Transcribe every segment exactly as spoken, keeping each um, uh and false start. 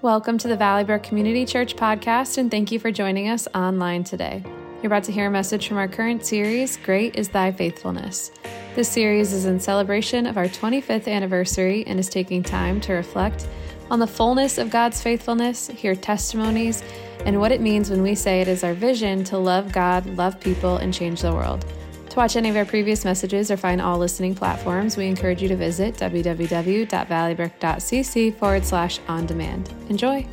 Welcome to the Valley Brook Community Church podcast, and thank you for joining us online today. You're about to hear a message from our current series, Great is Thy Faithfulness. This series is in celebration of our twenty-fifth anniversary and is taking time to reflect on the fullness of God's faithfulness, hear testimonies, and what it means when we say it is our vision to love God, love people, and change the world. To watch any of our previous messages or find all listening platforms, we encourage you to visit www.valleybrook.cc forward slash on demand. Enjoy.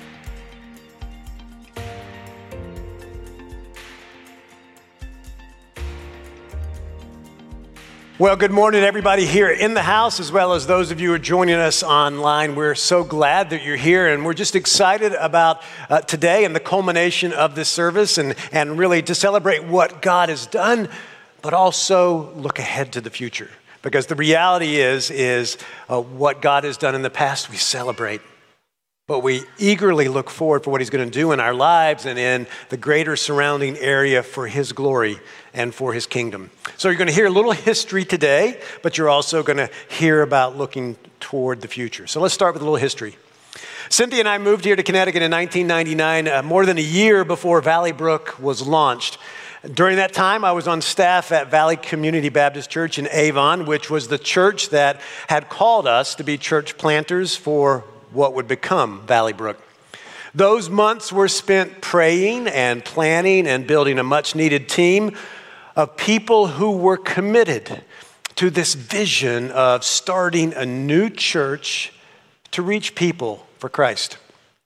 Well, good morning, everybody here in the house, as well as those of you who are joining us online. We're so glad that you're here, and we're just excited about uh, today and the culmination of this service, and, and really to celebrate what God has done, but also look ahead to the future. Because the reality is, is uh, what God has done in the past, we celebrate. But we eagerly look forward for what he's going to do in our lives and in the greater surrounding area for his glory and for his kingdom. So you're going to hear a little history today, but you're also going to hear about looking toward the future. So let's start with a little history. Cynthia and I moved here to Connecticut in nineteen ninety-nine, uh, more than a year before Valley Brook was launched. During that time, I was on staff at Valley Community Baptist Church in Avon, which was the church that had called us to be church planters for what would become Valley Brook. Those months were spent praying and planning and building a much-needed team of people who were committed to this vision of starting a new church to reach people for Christ.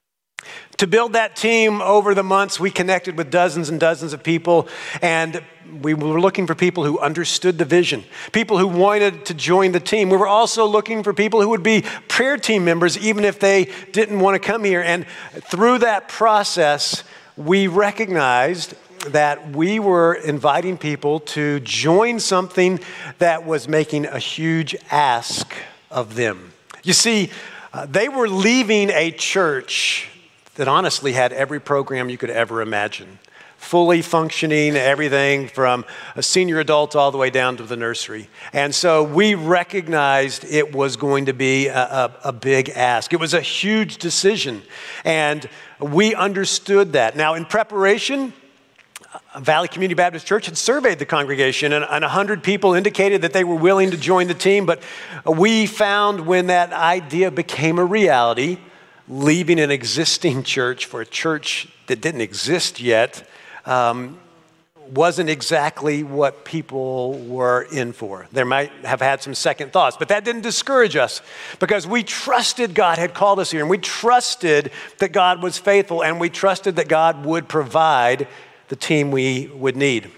To build that team over the months, we connected with dozens and dozens of people, and we were looking for people who understood the vision, people who wanted to join the team. We were also looking for people who would be prayer team members, even if they didn't want to come here. And through that process, we recognized that we were inviting people to join something that was making a huge ask of them. You see, uh, they were leaving a church that honestly had every program you could ever imagine. Fully functioning, everything from a senior adult all the way down to the nursery. And so we recognized it was going to be a, a, a big ask. It was a huge decision, and we understood that. Now, in preparation, Valley Community Baptist Church had surveyed the congregation, and, and one hundred people indicated that they were willing to join the team, but we found when that idea became a reality, leaving an existing church for a church that didn't exist yet um, wasn't exactly what people were in for. They might have had some second thoughts, but that didn't discourage us because we trusted God had called us here, and we trusted that God was faithful, and we trusted that God would provide the team we would need.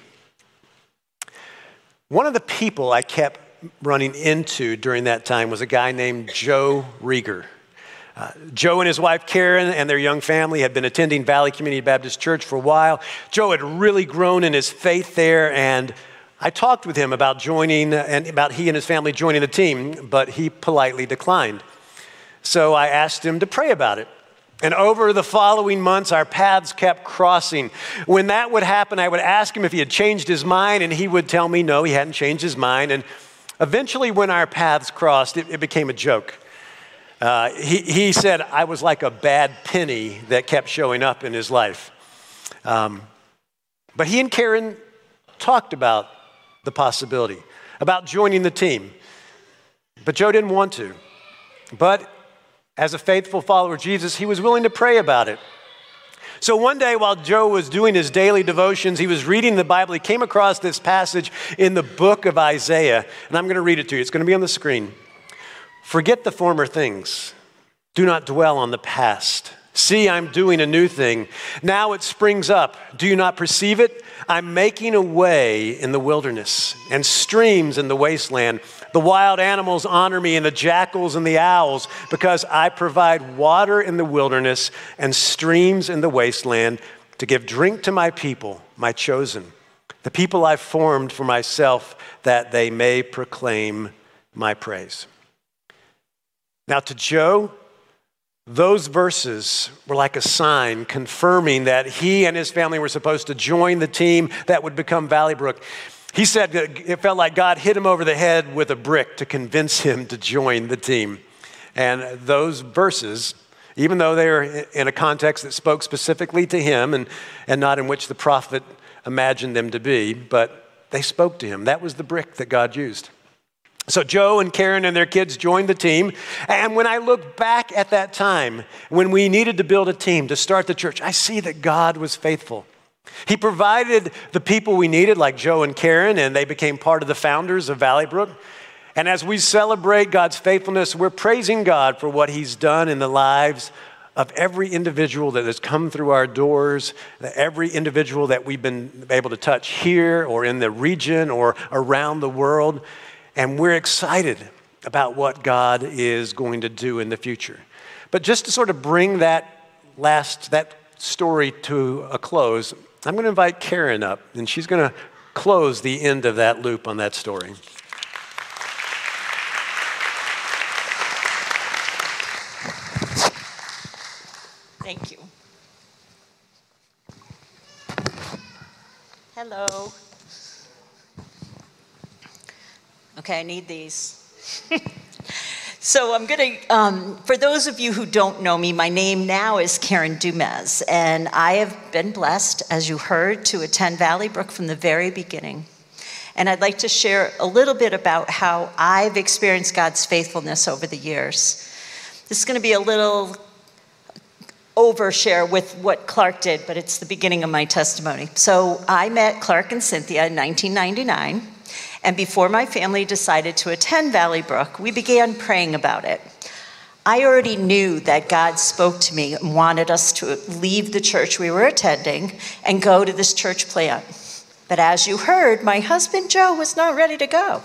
One of the people I kept running into during that time was a guy named Joe Rieger. Uh, Joe and his wife Karen and their young family had been attending Valley Community Baptist Church for a while. Joe had really grown in his faith there, and I talked with him about joining and about he and his family joining the team, but he politely declined. So I asked him to pray about it. And over the following months, our paths kept crossing. When that would happen, I would ask him if he had changed his mind, and he would tell me no, he hadn't changed his mind. And eventually, when our paths crossed, it, it became a joke. Uh, he, he said I was like a bad penny that kept showing up in his life. Um, but he and Karen talked about the possibility, about joining the team. But Joe didn't want to. But as a faithful follower of Jesus, he was willing to pray about it. So one day while Joe was doing his daily devotions, he was reading the Bible. He came across this passage in the book of Isaiah, and I'm going to read it to you. It's going to be on the screen. Forget the former things. Do not dwell on the past. See, I'm doing a new thing. Now it springs up. Do you not perceive it? I'm making a way in the wilderness and streams in the wasteland. The wild animals honor me, and the jackals and the owls, because I provide water in the wilderness and streams in the wasteland to give drink to my people, my chosen, the people I've formed for myself, that they may proclaim my praise. Now to Joe, those verses were like a sign confirming that he and his family were supposed to join the team that would become Valley Brook. He said it felt like God hit him over the head with a brick to convince him to join the team. And those verses even though they were in a context that spoke specifically to him and, and not in which the prophet imagined them to be, but they spoke to him. That was the brick that God used. So Joe and Karen and their kids joined the team. And when I look back at that time, when we needed to build a team to start the church, I see that God was faithful. He provided the people we needed, like Joe and Karen, and they became part of the founders of Valley Brook. And as we celebrate God's faithfulness, we're praising God for what he's done in the lives of every individual that has come through our doors, every individual that we've been able to touch here or in the region or around the world. And we're excited about what God is going to do in the future. But just to sort of bring that last, that story to a close, I'm going to invite Karen up, and she's going to close the end of that loop on that story. Thank you. Hello. Okay, I need these. So I'm going to, um, for those of you who don't know me, my name now is Karen Dumez, and I have been blessed, as you heard, to attend Valley Brook from the very beginning. And I'd like to share a little bit about how I've experienced God's faithfulness over the years. This is going to be a little overshare with what Clark did, but it's the beginning of my testimony. So I met Clark and Cynthia in nineteen ninety-nine. And before my family decided to attend Valley Brook, we began praying about it. I already knew that God spoke to me and wanted us to leave the church we were attending and go to this church plant. But as you heard, my husband Joe was not ready to go.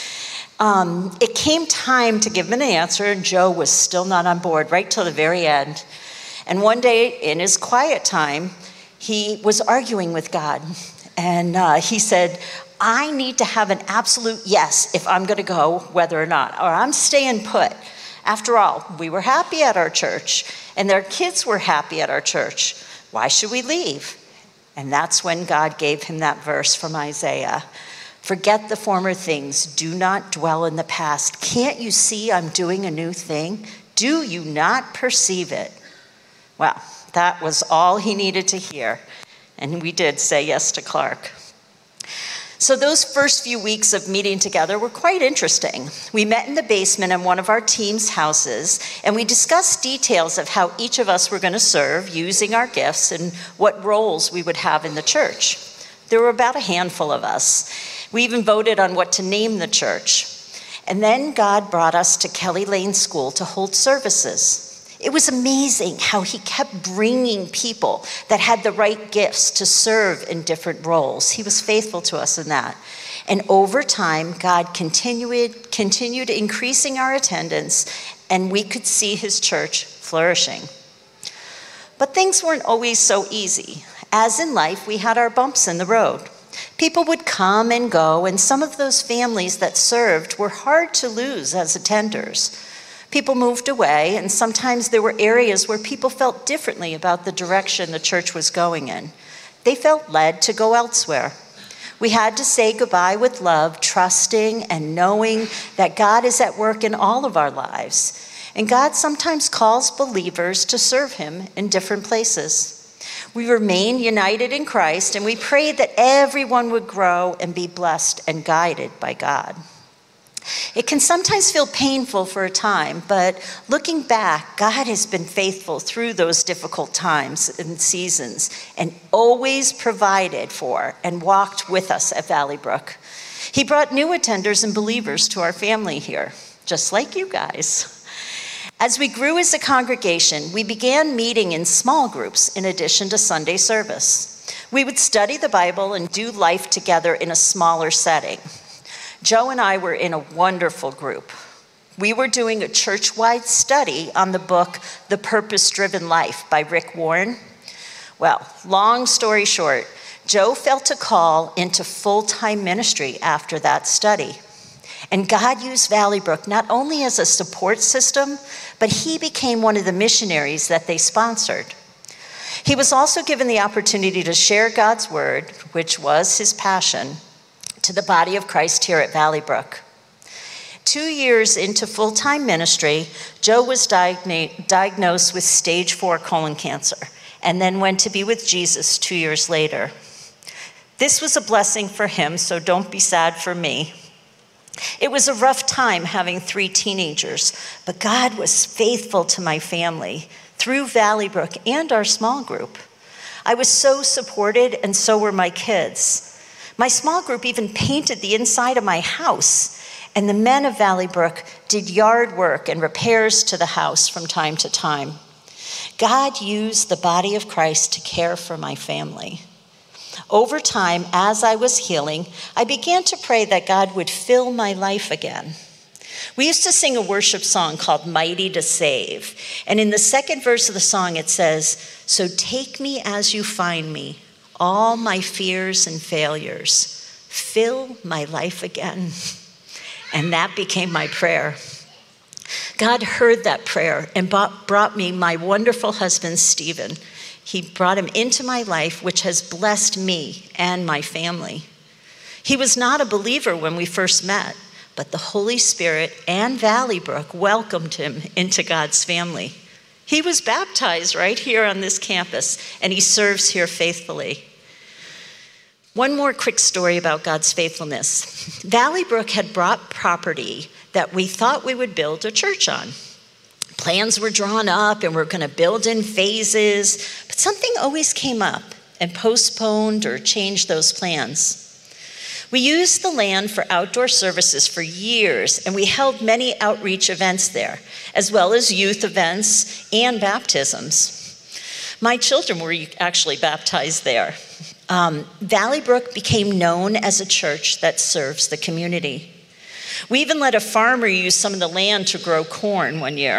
Um, it came time to give him an answer, and Joe was still not on board right till the very end. And one day, in his quiet time, he was arguing with God. And uh, he said, I need to have an absolute yes if I'm going to go, whether or not, or I'm staying put. After all, we were happy at our church, and their kids were happy at our church. Why should we leave? And that's when God gave him that verse from Isaiah. Forget the former things. Do not dwell in the past. Can't you see I'm doing a new thing? Do you not perceive it? Well, that was all he needed to hear. And we did say yes to Clark. So those first few weeks of meeting together were quite interesting. We met in the basement in one of our team's houses, and we discussed details of how each of us were going to serve using our gifts and what roles we would have in the church. There were about a handful of us. We even voted on what to name the church. And then God brought us to Kelly Lane School to hold services. It was amazing how he kept bringing people that had the right gifts to serve in different roles. He was faithful to us in that. And over time, God continued, continued increasing our attendance, and we could see his church flourishing. But things weren't always so easy. As in life, we had our bumps in the road. People would come and go, and some of those families that served were hard to lose as attenders. People moved away, and sometimes there were areas where people felt differently about the direction the church was going in. They felt led to go elsewhere. We had to say goodbye with love, trusting and knowing that God is at work in all of our lives. And God sometimes calls believers to serve him in different places. We remained united in Christ, and we prayed that everyone would grow and be blessed and guided by God. It can sometimes feel painful for a time, but looking back, God has been faithful through those difficult times and seasons and always provided for and walked with us at Valley Brook. He brought new attenders and believers to our family here, just like you guys. As we grew as a congregation, we began meeting in small groups in addition to Sunday service. We would study the Bible and do life together in a smaller setting. Joe and I were in a wonderful group. We were doing a church-wide study on the book, The Purpose-Driven Life by Rick Warren. Well, long story short, Joe felt a call into full-time ministry after that study. And God used Valley Brook not only as a support system, but he became one of the missionaries that they sponsored. He was also given the opportunity to share God's word, which was his passion, to the body of Christ here at Valley Brook. Two years into full-time ministry, Joe was diagna- diagnosed with stage four colon cancer and then went to be with Jesus two years later. This was a blessing for him, so don't be sad for me. It was a rough time having three teenagers, but God was faithful to my family through Valley Brook and our small group. I was so supported, and so were my kids. My small group even painted the inside of my house, and the men of Valley Brook did yard work and repairs to the house from time to time. God used the body of Christ to care for my family. Over time, as I was healing, I began to pray that God would fill my life again. We used to sing a worship song called Mighty to Save. And in the second verse of the song, it says, "So take me as you find me, all my fears and failures. Fill my life again." And that became my prayer. God heard that prayer and brought me my wonderful husband, Stephen. He brought him into my life, which has blessed me and my family. He was not a believer when we first met, but the Holy Spirit and Valley Brook welcomed him into God's family. He was baptized right here on this campus, and he serves here faithfully. One more quick story about God's faithfulness. Valley Brook had brought property that we thought we would build a church on. Plans were drawn up and we're going to build in phases, but something always came up and postponed or changed those plans. We used the land for outdoor services for years, and we held many outreach events there, as well as youth events and baptisms. My children were actually baptized there. Um, Valley Brook became known as a church that serves the community. We even let a farmer use some of the land to grow corn one year.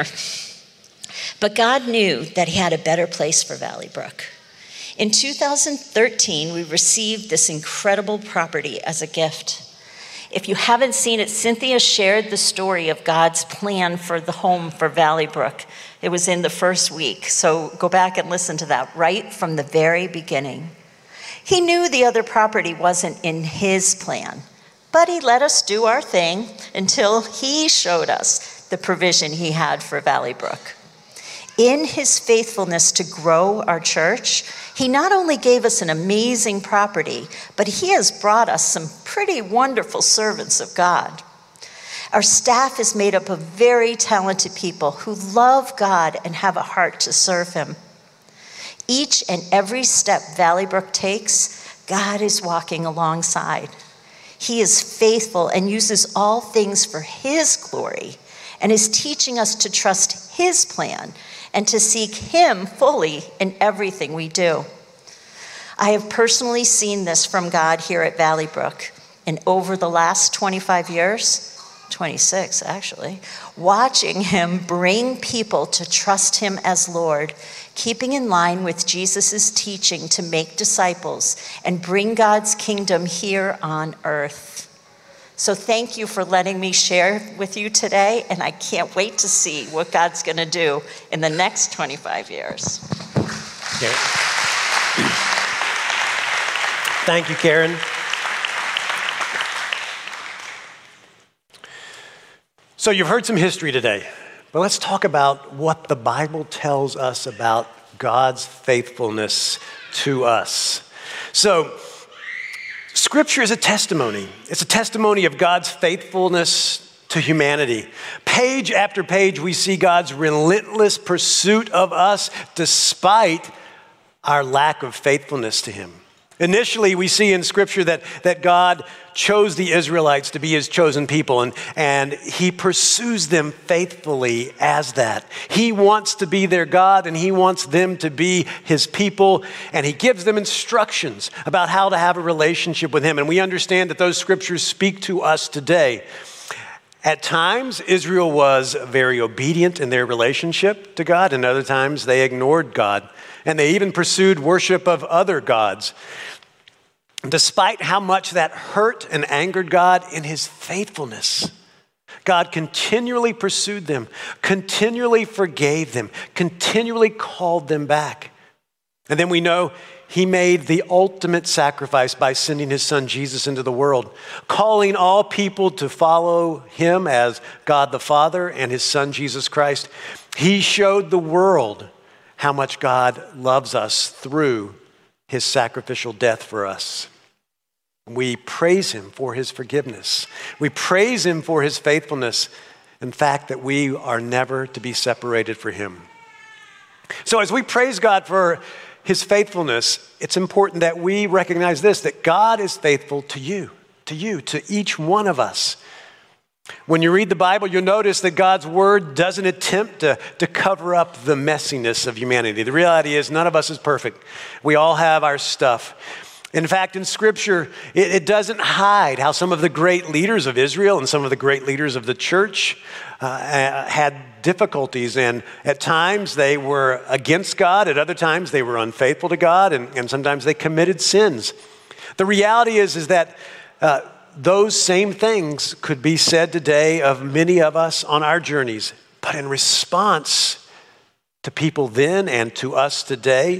But God knew that he had a better place for Valley Brook. In two thousand thirteen, we received this incredible property as a gift. If you haven't seen it, Cynthia shared the story of God's plan for the home for Valley Brook. It was in the first week, so go back and listen to that right from the very beginning. He knew the other property wasn't in his plan, but he let us do our thing until he showed us the provision he had for Valley Brook. In his faithfulness to grow our church, he not only gave us an amazing property, but he has brought us some pretty wonderful servants of God. Our staff is made up of very talented people who love God and have a heart to serve him. Each and every step Valley Brook takes, God is walking alongside. He is faithful and uses all things for his glory and is teaching us to trust his plan and to seek him fully in everything we do. I have personally seen this from God here at Valley Brook, and over the last twenty-five years, twenty-six actually, watching him bring people to trust him as Lord, keeping in line with Jesus' teaching to make disciples and bring God's kingdom here on earth. So thank you for letting me share with you today, and I can't wait to see what God's going to do in the next twenty-five years. Okay. Thank you, Karen. So you've heard some history today, but let's talk about what the Bible tells us about God's faithfulness to us. So Scripture is a testimony. It's a testimony of God's faithfulness to humanity. Page after page, we see God's relentless pursuit of us despite our lack of faithfulness to him. Initially, we see in Scripture that, that God chose the Israelites to be his chosen people, and, and he pursues them faithfully as that. He wants to be their God, and he wants them to be his people, and he gives them instructions about how to have a relationship with him. And we understand that those scriptures speak to us today. At times, Israel was very obedient in their relationship to God, and other times they ignored God, and they even pursued worship of other gods. Despite how much that hurt and angered God, in his faithfulness, God continually pursued them, continually forgave them, continually called them back. And then we know he made the ultimate sacrifice by sending his son Jesus into the world, calling all people to follow him as God the Father and his son Jesus Christ. He showed the world how much God loves us through his sacrificial death for us. We praise him for his forgiveness. We praise him for his faithfulness. In fact, that we are never to be separated from him. So as we praise God for his faithfulness, it's important that we recognize this, that God is faithful to you, to you, to each one of us. When you read the Bible, you'll notice that God's word doesn't attempt to, to cover up the messiness of humanity. The reality is none of us is perfect. We all have our stuff. In fact, in Scripture, it, it doesn't hide how some of the great leaders of Israel and some of the great leaders of the church uh, had difficulties. And at times they were against God. At other times they were unfaithful to God. And, and sometimes they committed sins. The reality is, is that uh, those same things could be said today of many of us on our journeys. But in response to people then and to us today,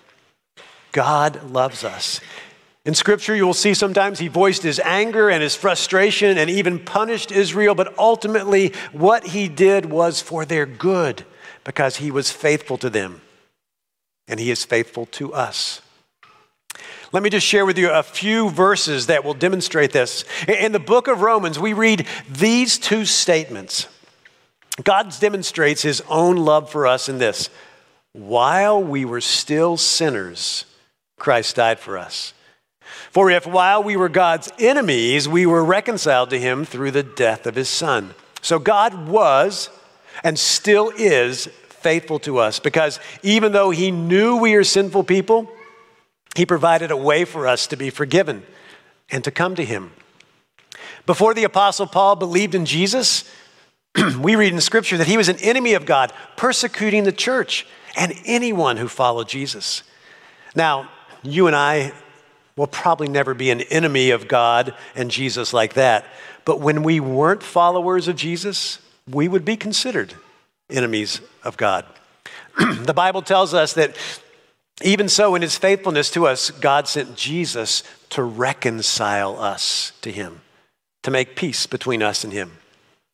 God loves us. In Scripture, you will see sometimes he voiced his anger and his frustration and even punished Israel, but ultimately what he did was for their good because he was faithful to them, and he is faithful to us. Let me just share with you a few verses that will demonstrate this. In the book of Romans, we read these two statements. God demonstrates his own love for us in this: while we were still sinners, Christ died for us. For if while we were God's enemies, we were reconciled to him through the death of his son. So God was and still is faithful to us because even though he knew we are sinful people, he provided a way for us to be forgiven and to come to him. Before the Apostle Paul believed in Jesus, we read in Scripture that he was an enemy of God, persecuting the church and anyone who followed Jesus. Now, you and I will probably never be an enemy of God and Jesus like that. But when we weren't followers of Jesus, we would be considered enemies of God. The Bible tells us that even so, in his faithfulness to us, God sent Jesus to reconcile us to him, to make peace between us and him.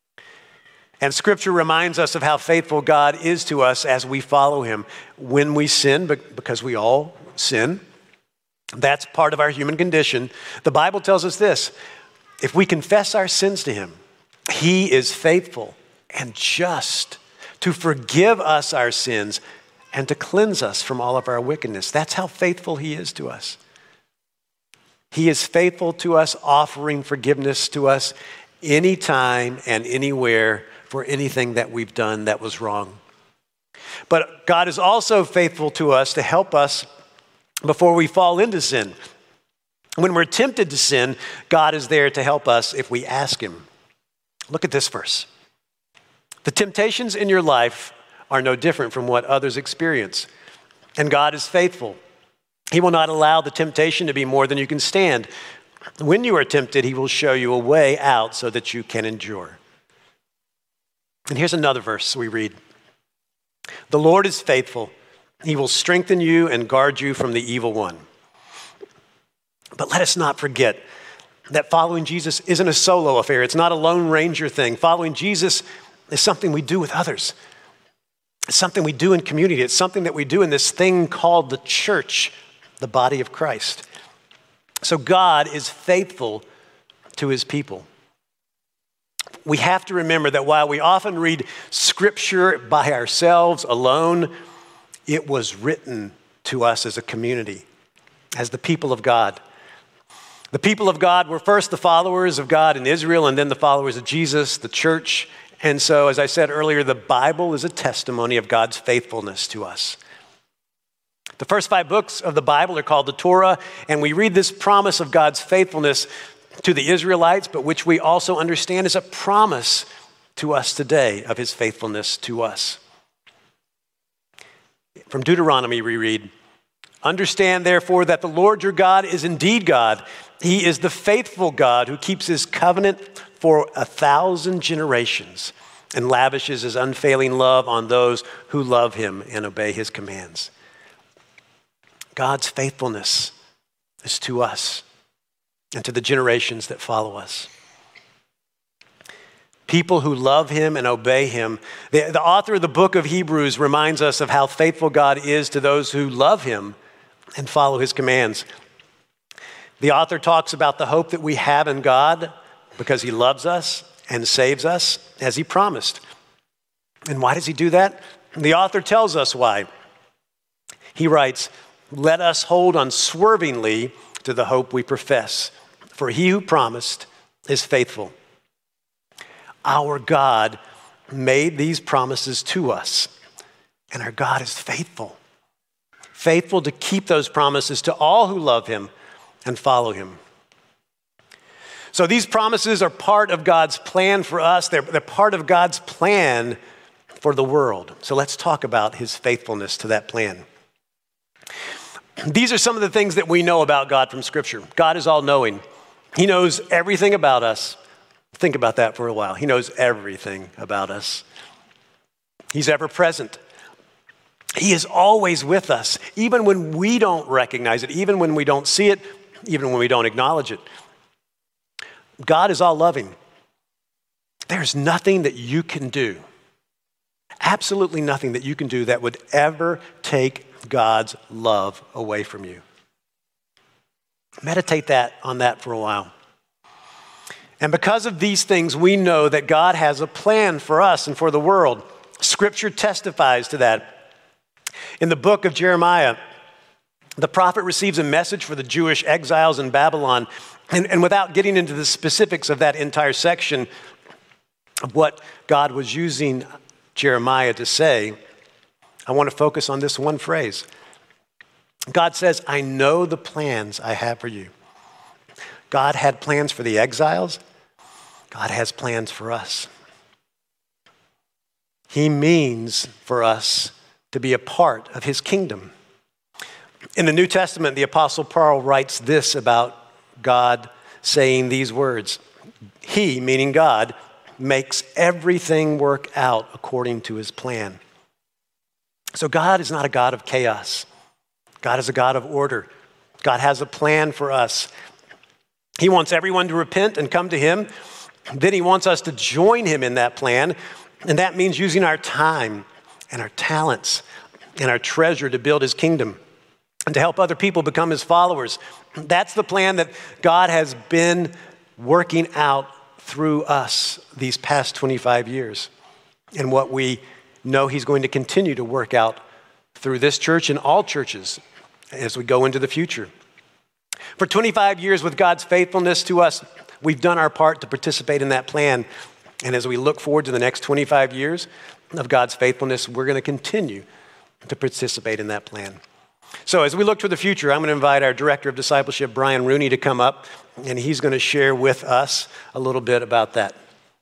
And Scripture reminds us of how faithful God is to us as we follow him. When we sin, because we all sin, that's part of our human condition. The Bible tells us this: if we confess our sins to him, he is faithful and just to forgive us our sins and to cleanse us from all of our wickedness. That's how faithful he is to us. He is faithful to us, offering forgiveness to us anytime and anywhere for anything that we've done that was wrong. But God is also faithful to us to help us before we fall into sin. When we're tempted to sin, God is there to help us if we ask him. Look at this verse. The temptations in your life are no different from what others experience. And God is faithful. He will not allow the temptation to be more than you can stand. When you are tempted, he will show you a way out so that you can endure. And here's another verse we read. The Lord is faithful. He will strengthen you and guard you from the evil one. But let us not forget that following Jesus isn't a solo affair. It's not a Lone Ranger thing. Following Jesus is something we do with others. It's something we do in community. It's something that we do in this thing called the church, the body of Christ. So God is faithful to his people. We have to remember that while we often read Scripture by ourselves alone, it was written to us as a community, as the people of God. The people of God were first the followers of God in Israel and then the followers of Jesus, the church. And so, as I said earlier, the Bible is a testimony of God's faithfulness to us. The first five books of the Bible are called the Torah, and we read this promise of God's faithfulness to the Israelites, but which we also understand is a promise to us today of his faithfulness to us. From Deuteronomy, we read, "Understand, therefore, that the Lord your God is indeed God. He is the faithful God who keeps his covenant for a thousand generations and lavishes his unfailing love on those who love him and obey his commands." God's faithfulness is to us and to the generations that follow us. People who love him and obey him. The, the author of the book of Hebrews reminds us of how faithful God is to those who love him and follow his commands. The author talks about the hope that we have in God because he loves us and saves us as he promised. And why does he do that? The author tells us why. He writes, "Let us hold unswervingly to the hope we profess, for he who promised is faithful." Our God made these promises to us, and our God is faithful. Faithful to keep those promises to all who love him and follow him. So these promises are part of God's plan for us. They're, they're part of God's plan for the world. So let's talk about his faithfulness to that plan. These are some of the things that we know about God from Scripture. God is all-knowing. He knows everything about us. Think about that for a while. He knows everything about us. He's ever present. He is always with us, even when we don't recognize it, even when we don't see it, even when we don't acknowledge it. God is all loving. There's nothing that you can do, absolutely nothing that you can do that would ever take God's love away from you. Meditate that on that for a while. And because of these things, we know that God has a plan for us and for the world. Scripture testifies to that. In the book of Jeremiah, the prophet receives a message for the Jewish exiles in Babylon. And, and without getting into the specifics of that entire section of what God was using Jeremiah to say, I want to focus on this one phrase. God says, "I know the plans I have for you." God had plans for the exiles. God has plans for us. He means for us to be a part of his kingdom. In the New Testament, the Apostle Paul writes this about God saying these words. He, meaning God, makes everything work out according to his plan. So God is not a God of chaos. God is a God of order. God has a plan for us. He wants everyone to repent and come to him. Then he wants us to join him in that plan. And that means using our time and our talents and our treasure to build his kingdom and to help other people become his followers. That's the plan that God has been working out through us these past twenty-five years, and what we know he's going to continue to work out through this church and all churches as we go into the future. For twenty-five years, with God's faithfulness to us, we've done our part to participate in that plan. And as we look forward to the next twenty-five years of God's faithfulness, we're going to continue to participate in that plan. So as we look to the future, I'm going to invite our Director of Discipleship, Brian Rooney, to come up, and he's going to share with us a little bit about that.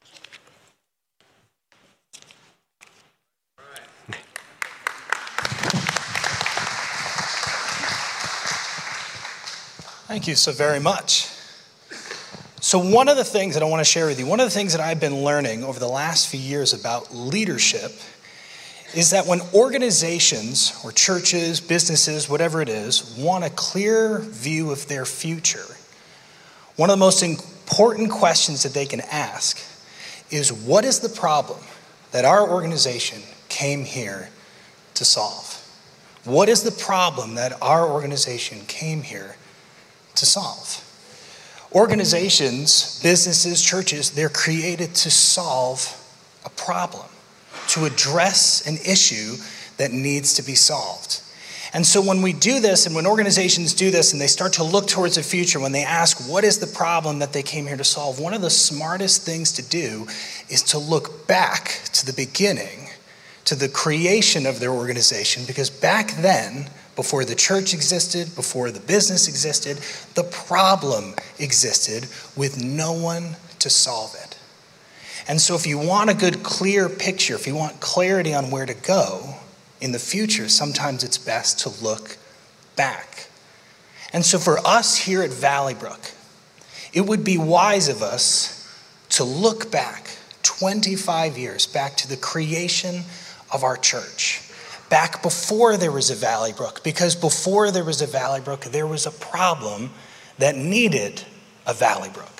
Thank you so very much. So one of the things that I want to share with you, one of the things that I've been learning over the last few years about leadership is that when organizations or churches, businesses, whatever it is, want a clear view of their future, one of the most important questions that they can ask is, what is the problem that our organization came here to solve? What is the problem that our organization came here to solve? Organizations, businesses, churches, they're created to solve a problem, to address an issue that needs to be solved. And so when we do this, and when organizations do this, and they start to look towards the future, when they ask, what is the problem that they came here to solve? One of the smartest things to do is to look back to the beginning, to the creation of their organization, because back then, before the church existed, before the business existed, the problem existed with no one to solve it. And so if you want a good, clear picture, if you want clarity on where to go in the future, sometimes it's best to look back. And so for us here at Valley Brook, it would be wise of us to look back twenty-five years, back to the creation of our church, back before there was a Valley Brook, because before there was a Valley Brook, there was a problem that needed a Valley Brook.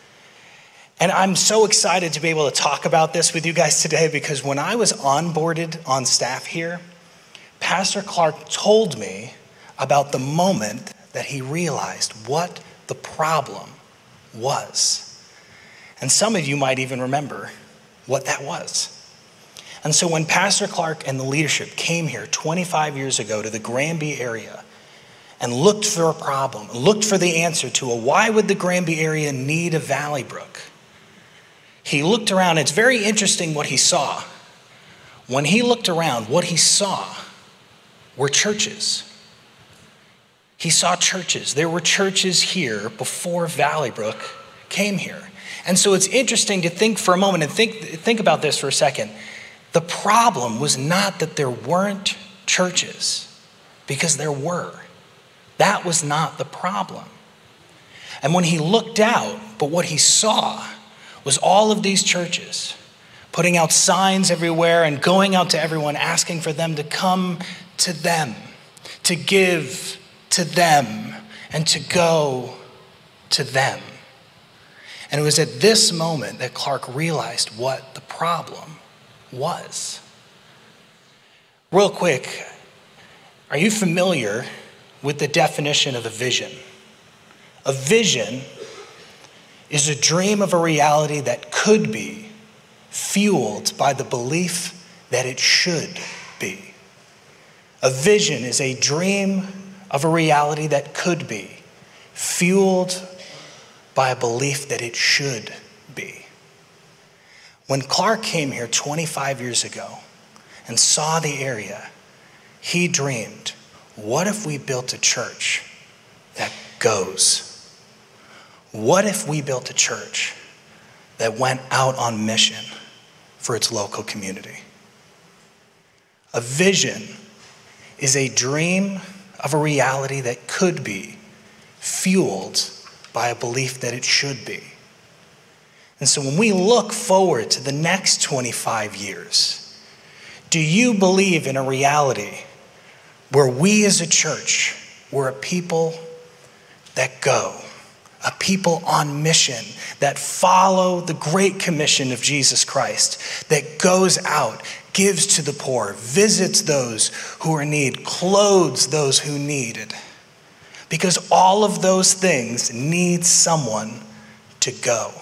And I'm so excited to be able to talk about this with you guys today, because when I was onboarded on staff here, Pastor Clark told me about the moment that he realized what the problem was. And some of you might even remember what that was. And so when Pastor Clark and the leadership came here twenty-five years ago to the Granby area and looked for a problem, looked for the answer to a why would the Granby area need a Valley Brook, he looked around. It's very interesting what he saw. When he looked around, what he saw were churches. He saw churches. There were churches here before Valley Brook came here. And so it's interesting to think for a moment and think, think about this for a second. The problem was not that there weren't churches, because there were. That was not the problem. And when he looked out, but what he saw was all of these churches putting out signs everywhere and going out to everyone, asking for them to come to them, to give to them, and to go to them. And it was at this moment that Clark realized what the problem was. Real quick, are you familiar with the definition of a vision? A vision is a dream of a reality that could be, fueled by the belief that it should be. A vision is a dream of a reality that could be, fueled by a belief that it should be. When Clark came here twenty-five years ago and saw the area, he dreamed, what if we built a church that goes? What if we built a church that went out on mission for its local community? A vision is a dream of a reality that could be, fueled by a belief that it should be. And so when we look forward to the next twenty-five years, do you believe in a reality where we as a church, we're a people that go, a people on mission, that follow the great commission of Jesus Christ, that goes out, gives to the poor, visits those who are in need, clothes those who need it? Because all of those things need someone to go.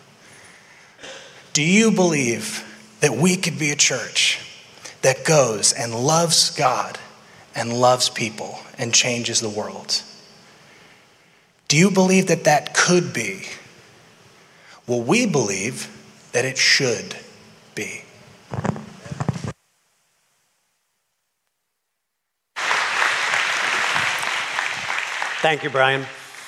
Do you believe that we could be a church that goes and loves God and loves people and changes the world? Do you believe that that could be? Well, we believe that it should be. Thank you, Brian.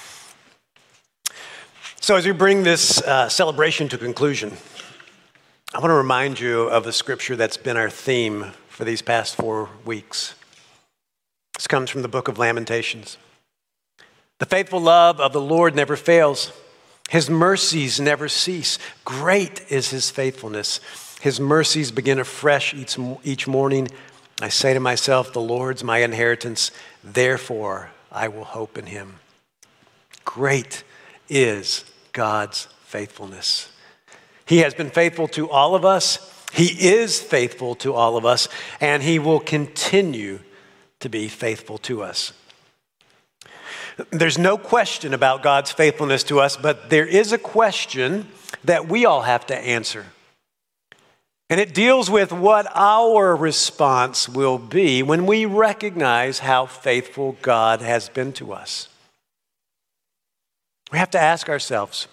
So as we bring this uh, celebration to conclusion, I want to remind you of the scripture that's been our theme for these past four weeks. This comes from the book of Lamentations. The faithful love of the Lord never fails. His mercies never cease. Great is his faithfulness. His mercies begin afresh each, each morning. I say to myself, the Lord's my inheritance. Therefore, I will hope in him. Great is God's faithfulness. He has been faithful to all of us. He is faithful to all of us, and he will continue to be faithful to us. There's no question about God's faithfulness to us, but there is a question that we all have to answer. And it deals with what our response will be when we recognize how faithful God has been to us. We have to ask ourselves,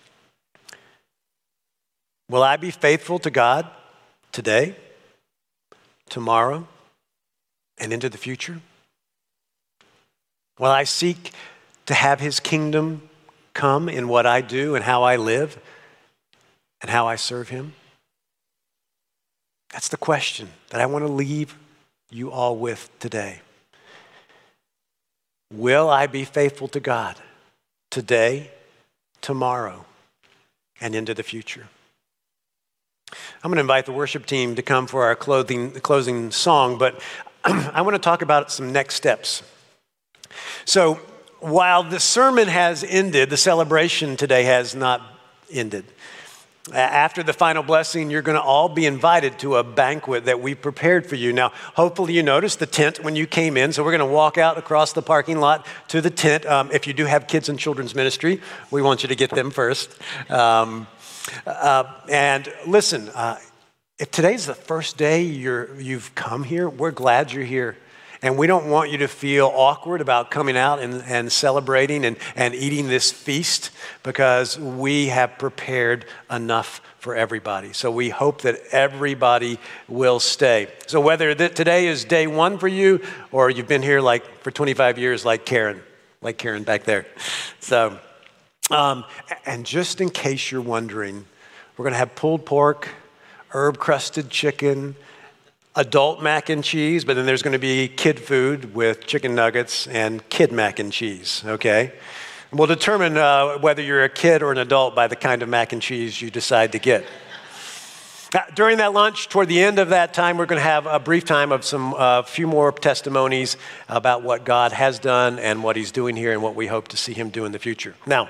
will I be faithful to God today, tomorrow, and into the future? Will I seek to have his kingdom come in what I do and how I live and how I serve him? That's the question that I want to leave you all with today. Will I be faithful to God today, tomorrow, and into the future? I'm going to invite the worship team to come for our clothing, closing song, but I want to talk about some next steps. So while the sermon has ended, the celebration today has not ended. After the final blessing, you're going to all be invited to a banquet that we prepared for you. Now, hopefully you noticed the tent when you came in, so we're going to walk out across the parking lot to the tent. Um, if you do have kids in children's ministry, we want you to get them first. Um, uh, and listen, uh, if today's the first day you're, you've come here, we're glad you're here. And we don't want you to feel awkward about coming out and, and celebrating and, and eating this feast, because we have prepared enough for everybody. So we hope that everybody will stay. So whether th- today is day one for you, or you've been here like for twenty-five years like Karen, like Karen back there. So, um, and just in case you're wondering, we're gonna have pulled pork, herb-crusted chicken, adult mac and cheese, but then there's going to be kid food with chicken nuggets and kid mac and cheese, okay? And we'll determine uh, whether you're a kid or an adult by the kind of mac and cheese you decide to get. Now, during that lunch, toward the end of that time, we're going to have a brief time of some uh, few more testimonies about what God has done and what he's doing here and what we hope to see him do in the future. Now,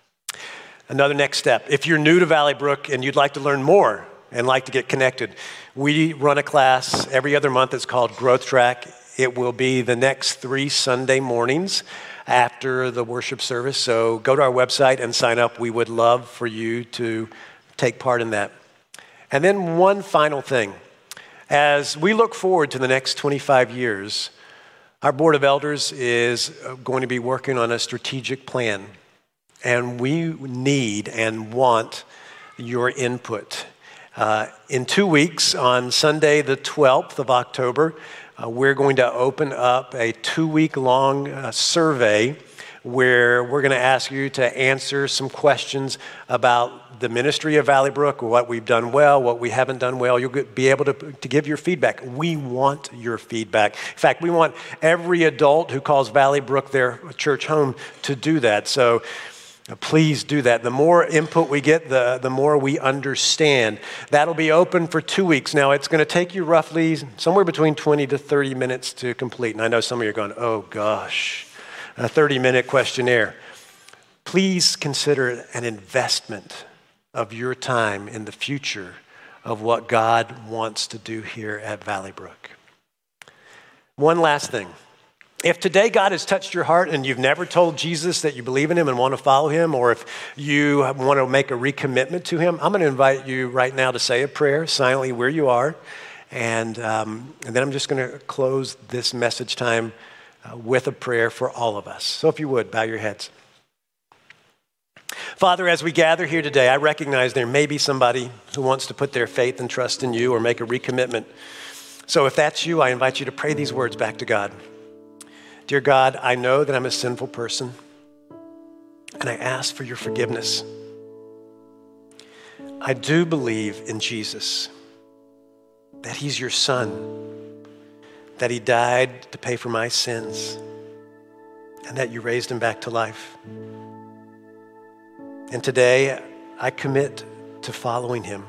another next step. If you're new to Valley Brook and you'd like to learn more and like to get connected, we run a class every other month. It's called Growth Track. It will be the next three Sunday mornings after the worship service. So go to our website and sign up. We would love for you to take part in that. And then one final thing. As we look forward to the next twenty-five years, our Board of Elders is going to be working on a strategic plan. And we need and want your input. Uh, in two weeks, on Sunday, the twelfth of October, uh, we're going to open up a two-week-long uh, survey where we're going to ask you to answer some questions about the ministry of Valley Brook, what we've done well, what we haven't done well. You'll be able to, to give your feedback. We want your feedback. In fact, we want every adult who calls Valley Brook their church home to do that. So please do that. The more input we get, the, the more we understand. That'll be open for two weeks. Now, it's going to take you roughly somewhere between twenty to thirty minutes to complete. And I know some of you are going, oh gosh, a thirty-minute questionnaire. Please consider it an investment of your time in the future of what God wants to do here at Valley Brook. One last thing. If today God has touched your heart and you've never told Jesus that you believe in him and want to follow him, or if you want to make a recommitment to him, I'm going to invite you right now to say a prayer silently where you are. And, um, and then I'm just going to close this message time uh, with a prayer for all of us. So if you would, bow your heads. Father, as we gather here today, I recognize there may be somebody who wants to put their faith and trust in you or make a recommitment. So if that's you, I invite you to pray these words back to God. Dear God, I know that I'm a sinful person, and I ask for your forgiveness. I do believe in Jesus, that he's your son, that he died to pay for my sins, and that you raised him back to life. And today, I commit to following him.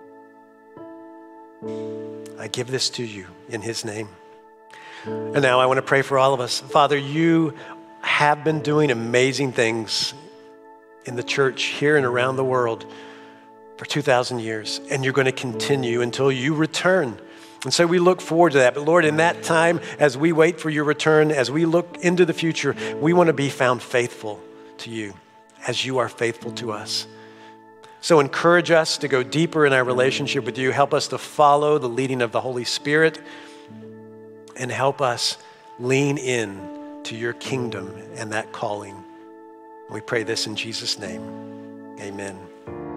I give this to you in his name. And now I want to pray for all of us. Father, you have been doing amazing things in the church here and around the world for two thousand years, and you're going to continue until you return. And so we look forward to that. But Lord, in that time, as we wait for your return, as we look into the future, we want to be found faithful to you as you are faithful to us. So encourage us to go deeper in our relationship with you. Help us to follow the leading of the Holy Spirit, and help us lean in to your kingdom and that calling. We pray this in Jesus' name. Amen.